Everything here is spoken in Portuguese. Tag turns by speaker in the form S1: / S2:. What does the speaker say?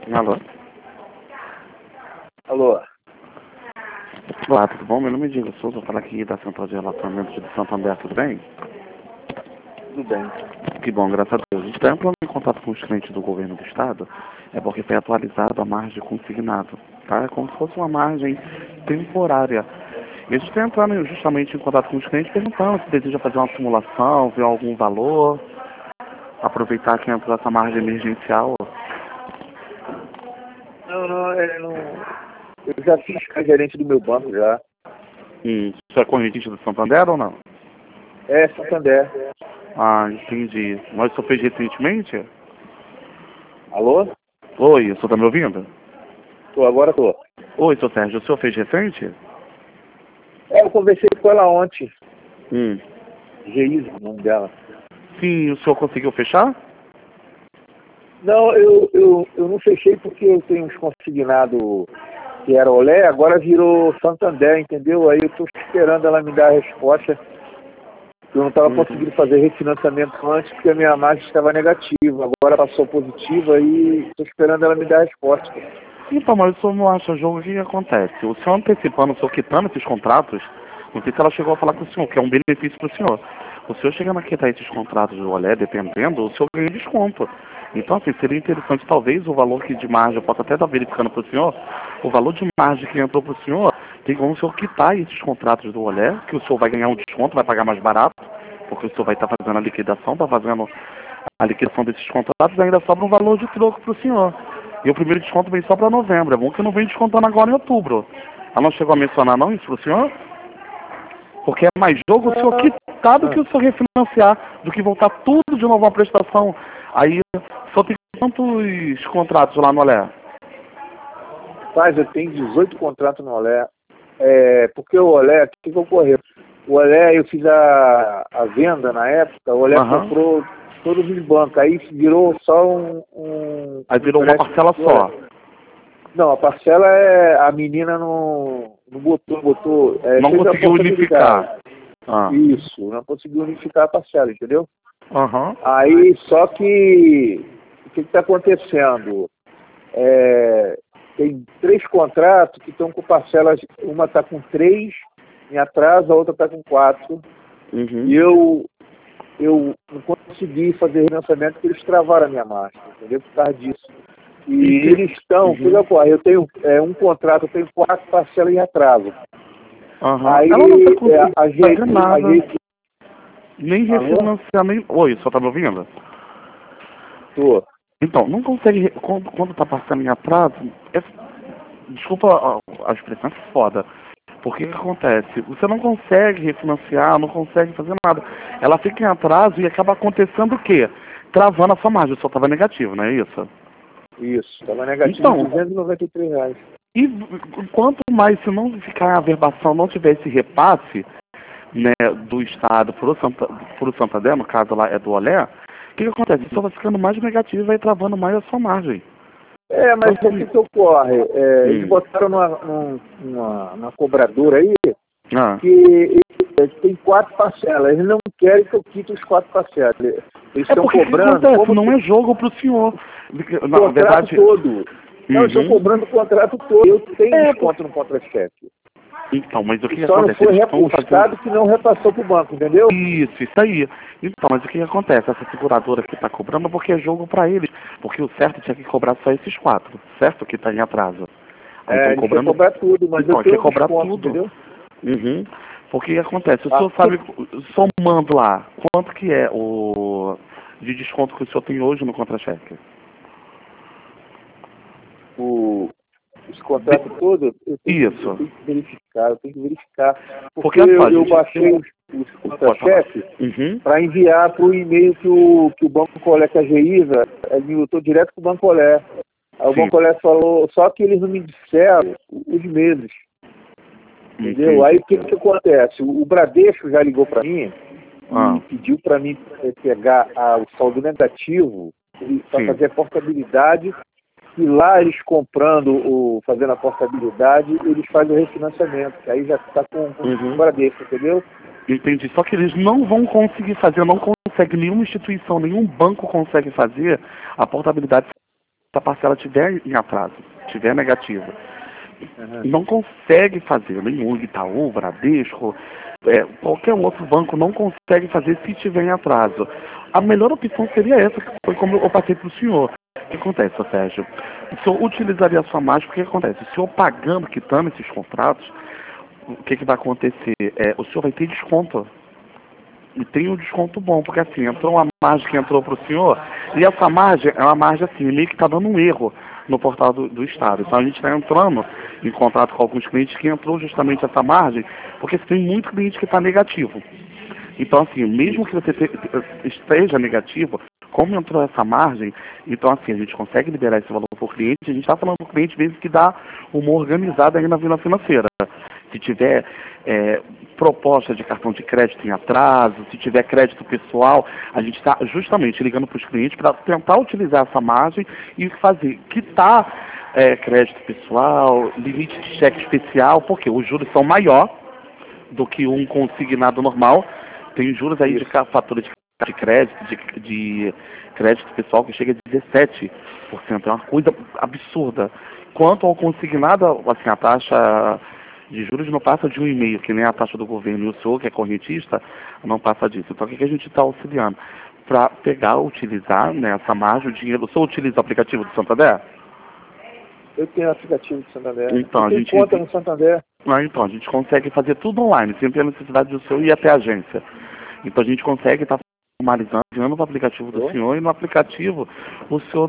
S1: Alô?
S2: Alô?
S1: Olá, tudo bom? Meu nome é Diego Souza, vou falar aqui da Central de Relacionamento de Santo André, tudo bem?
S2: Tudo bem.
S1: Que bom, graças a Deus. A gente está entrando em contato com os clientes do governo do estado, é porque foi atualizada a margem consignado, tá? É como se fosse uma margem temporária. E a gente está entrando justamente em contato com os clientes perguntando se deseja fazer uma simulação, ver algum valor, aproveitar que entrou essa margem emergencial.
S2: Não. Eu já fiz com a gerente do meu banco já.
S1: Isso é correntista do Santander ou não?
S2: É, Santander.
S1: Ah, entendi. Mas o senhor fez recentemente?
S2: Alô?
S1: Oi, o senhor está me ouvindo?
S2: Agora tô.
S1: Oi, seu Sérgio, o senhor fez recente?
S2: Eu conversei com ela ontem.
S1: Hum.
S2: Geisa, o nome dela.
S1: Sim, o senhor conseguiu fechar?
S2: Não, eu não fechei porque eu tenho uns consignados que era Olé, agora virou Santander, entendeu? Aí eu tô esperando ela me dar a resposta. Eu não estava conseguindo fazer refinanciamento antes porque a minha margem estava negativa. Agora passou positiva e estou esperando ela me dar a resposta.
S1: Então, mas o senhor não acha jogo, o que acontece? O senhor antecipando, o senhor quitando esses contratos, não sei se ela chegou a falar com o senhor, que é um benefício para o senhor. O senhor chegando a quitar esses contratos do Olé, dependendo, o senhor ganha desconto. Então, assim, seria interessante, talvez, o valor que de margem, eu posso até estar verificando para o senhor, o valor de margem que entrou para o senhor, tem como o senhor quitar esses contratos do Olé, que o senhor vai ganhar um desconto, vai pagar mais barato, porque o senhor vai estar fazendo a liquidação, está fazendo a liquidação desses contratos, ainda sobra um valor de troco para o senhor. E o primeiro desconto vem só para novembro. É bom que não vem descontando agora em outubro. Ela não chegou a mencionar não isso para o senhor? Porque é mais jogo o senhor quitar do que o senhor refinanciar, do que voltar tudo de novo à prestação. Aí só tem quantos contratos lá no Olé?
S2: Rapaz, eu tenho 18 contratos no Olé. Porque o Olé, o que ocorreu? O Olé, eu fiz a venda na época, o Olé comprou todos os bancos, aí virou só
S1: Aí virou uma parcela só.
S2: Não, a parcela a menina não botou.
S1: Não conseguiu unificar.
S2: Isso, não conseguiu unificar a parcela, entendeu?
S1: Uhum.
S2: Aí, só que, o que está acontecendo? Tem 3 contratos que estão com parcelas, uma está com 3 em atraso, a outra está com 4.
S1: Uhum.
S2: E eu não consegui fazer refinanciamento porque eles travaram a minha marcha, entendeu? Por causa disso. E eles estão, o que ocorre? Eu tenho um contrato, eu tenho 4 parcelas em atraso. Aí
S1: ela não está conseguindo
S2: a gente...
S1: Nem refinanciamento. Oi, só está me ouvindo?
S2: Tô.
S1: Então, não consegue, quando está passando em atraso, desculpa a expressão é foda, porque o que acontece? Você não consegue refinanciar, não consegue fazer nada. Ela fica em atraso e acaba acontecendo o quê? Travando a sua margem, só estava negativo, não é isso?
S2: Isso, estava negativo
S1: então,
S2: R$ 293.
S1: E quanto mais, se não ficar a verbação, não tiver esse repasse, né, do Estado para o Santander, no caso lá é do Olé, o que acontece? Só vai ficando mais negativo e vai travando mais a sua margem.
S2: Mas o que ocorre? Eles botaram numa cobradora aí que tem 4 parcelas. Eles não querem que eu quite os 4 parcelas. Eles estão cobrando.
S1: Que acontece? Não é jogo para o senhor.
S2: Na verdade, todo. Não, estão cobrando o contrato todo. Eu tenho desconto no contra-cheque.
S1: Então, mas o que
S2: só
S1: acontece?
S2: Só não foi repostado que não repassou para o banco, entendeu?
S1: Isso aí. Então, mas o que acontece? Essa seguradora que está cobrando porque é jogo para eles. Porque o certo tinha que cobrar só esses 4, certo? Que está em atraso.
S2: Então, cobrando... cobrar tudo, mas
S1: então,
S2: eu tenho
S1: cobrar
S2: desconto,
S1: tudo.
S2: Entendeu?
S1: Porque o que acontece? O senhor sabe, somando lá, quanto que é o de desconto que o senhor tem hoje no contra-cheque?
S2: Esse contrato todo, eu tenho que verificar. Porque eu baixei os contra-cheques para enviar para o e-mail que o Banco Olé, que a Geisa, eu estou direto com o Banco Olé. Aí o Banco Olé falou, só que eles não me disseram os meses. Entendeu? Aí o que acontece? O Bradesco já ligou para mim e pediu para mim pegar o saldo negativo para fazer a portabilidade. E lá eles comprando, fazendo a portabilidade, eles fazem o refinanciamento, que aí já está com o Bradesco, entendeu?
S1: Entendi. Só que eles não vão conseguir fazer, não consegue, nenhuma instituição, nenhum banco consegue fazer a portabilidade a parcela estiver em atraso, estiver negativa. Não consegue fazer, nenhum Itaú, Bradesco, qualquer outro banco não consegue fazer se estiver em atraso. A melhor opção seria essa, que foi como eu passei para o senhor. O que acontece, Sérgio? O senhor utilizaria a sua margem, porque o que acontece? O senhor pagando, quitando esses contratos, o que vai acontecer? O senhor vai ter desconto. E tem um desconto bom, porque assim, entrou uma margem que entrou para o senhor, e essa margem é uma margem assim, meio que está dando um erro no portal do Estado. Então a gente está entrando em contrato com alguns clientes que entrou justamente essa margem, porque tem muito cliente que está negativo. Então assim, mesmo que você esteja negativo, como entrou essa margem, então assim, a gente consegue liberar esse valor para o cliente, a gente está falando para o cliente mesmo que dá uma organizada aí na vida financeira. Se tiver proposta de cartão de crédito em atraso, se tiver crédito pessoal, a gente está justamente ligando para os clientes para tentar utilizar essa margem e fazer quitar crédito pessoal, limite de cheque especial, porque os juros são maior do que um consignado normal. Tem juros aí de fatura de crédito, de crédito pessoal que chega a 17%. É uma coisa absurda. Quanto ao consignado, assim, a taxa de juros não passa de 1,5%, que nem a taxa do governo. E o senhor, que é correntista, não passa disso. Então, o que a gente está auxiliando? Para pegar, utilizar, né, essa margem, o dinheiro. O senhor utiliza o aplicativo do Santander?
S2: Eu tenho o aplicativo do Santander.
S1: Então,
S2: eu tenho conta no Santander.
S1: Então, a gente consegue fazer tudo online, sem ter a necessidade do senhor ir até a agência. Então, a gente consegue estar formalizando o aplicativo do senhor, e no aplicativo o senhor